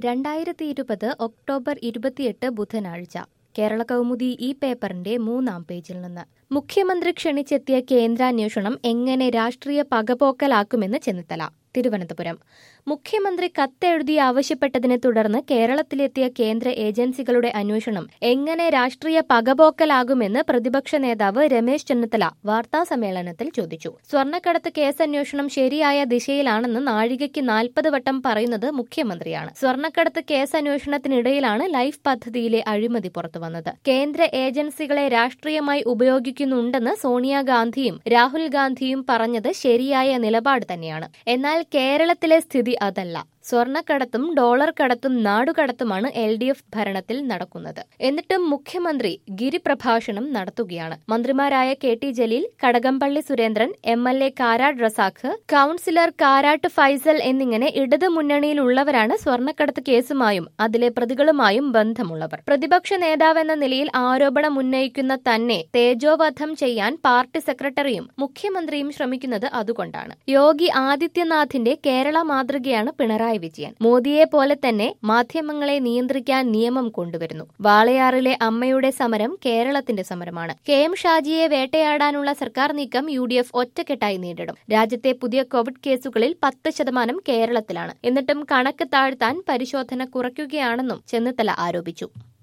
2020 October 28 ബുധനാഴ്ച കേരള കൗമുദി ഈ പേപ്പറിന്റെ 3-ാം പേജിൽ നിന്ന് മുഖ്യമന്ത്രി ക്ഷണിച്ചെത്തിയ കേന്ദ്രാന്വേഷണം എങ്ങനെ രാഷ്ട്രീയ പകപോക്കലാക്കുമെന്ന് ചെന്നിത്തല. തിരുവനന്തപുരം മുഖ്യമന്ത്രി കത്തെഴുതി ആവശ്യപ്പെട്ടതിനെ തുടർന്ന് കേരളത്തിലെത്തിയ കേന്ദ്ര ഏജൻസികളുടെ അന്വേഷണം എങ്ങനെ രാഷ്ട്രീയ പകപോക്കലാകുമെന്ന് പ്രതിപക്ഷ നേതാവ് രമേശ് ചെന്നിത്തല വാർത്താസമ്മേളനത്തിൽ ചോദിച്ചു. സ്വർണ്ണക്കടത്ത് കേസന്വേഷണം ശരിയായ ദിശയിലാണെന്ന് നാഴികയ്ക്ക് 40 വട്ടം പറയുന്നത് മുഖ്യമന്ത്രിയാണ്. സ്വർണ്ണക്കടത്ത് കേസന്വേഷണത്തിനിടയിലാണ് ലൈഫ് പദ്ധതിയിലെ അഴിമതി പുറത്തുവന്നത്. കേന്ദ്ര ഏജൻസികളെ രാഷ്ട്രീയമായി ഉപയോഗിക്കുന്നുണ്ടെന്ന് സോണിയാഗാന്ധിയും രാഹുൽ ഗാന്ധിയും പറഞ്ഞത് ശരിയായ നിലപാട് തന്നെയാണ്. എന്നാൽ കേരളത്തിലെ സ്ഥിതി അതല്ല. സ്വർണ്ണക്കടത്തും ഡോളർ കടത്തും നാടുകടത്തുമാണ് LDF ഭരണത്തിൽ നടക്കുന്നത്. എന്നിട്ടും മുഖ്യമന്ത്രി ഗിരിപ്രഭാഷണം നടത്തുകയാണ്. മന്ത്രിമാരായ KT Jaleel, Kadakampally Surendran, MLA Karat Razak, councillor Karat Faisal എന്നിങ്ങനെ ഇടതു മുന്നണിയിലുള്ളവരാണ് സ്വർണ്ണക്കടത്ത് കേസുമായും അതിലെ പ്രതികളുമായും ബന്ധമുള്ളവർ. പ്രതിപക്ഷ നേതാവെന്ന നിലയിൽ ആരോപണം ഉന്നയിക്കുന്ന തന്നെ തേജോവധം ചെയ്യാൻ പാർട്ടി സെക്രട്ടറിയും മുഖ്യമന്ത്രിയും ശ്രമിക്കുന്നത് അതുകൊണ്ടാണ്. യോഗി ആദിത്യനാഥിന്റെ കേരള മാതൃകയാണ് പിണറായി വിജയൻ. മോദിയെ പോലെ തന്നെ മാധ്യമങ്ങളെ നിയന്ത്രിക്കാൻ നിയമം കൊണ്ടുവരുന്നു. വാളയാറിലെ അമ്മയുടെ സമരം കേരളത്തിന്റെ സമരമാണ്. KM ഷാജിയെ വേട്ടയാടാനുള്ള സർക്കാർ നീക്കം UDF ഒറ്റക്കെട്ടായി നേരിടും. രാജ്യത്തെ പുതിയ കോവിഡ് കേസുകളിൽ 10% കേരളത്തിലാണ്. എന്നിട്ടും കണക്ക് താഴ്ത്താൻ പരിശോധന കുറയ്ക്കുകയാണെന്നും ചെന്നിത്തല ആരോപിച്ചു.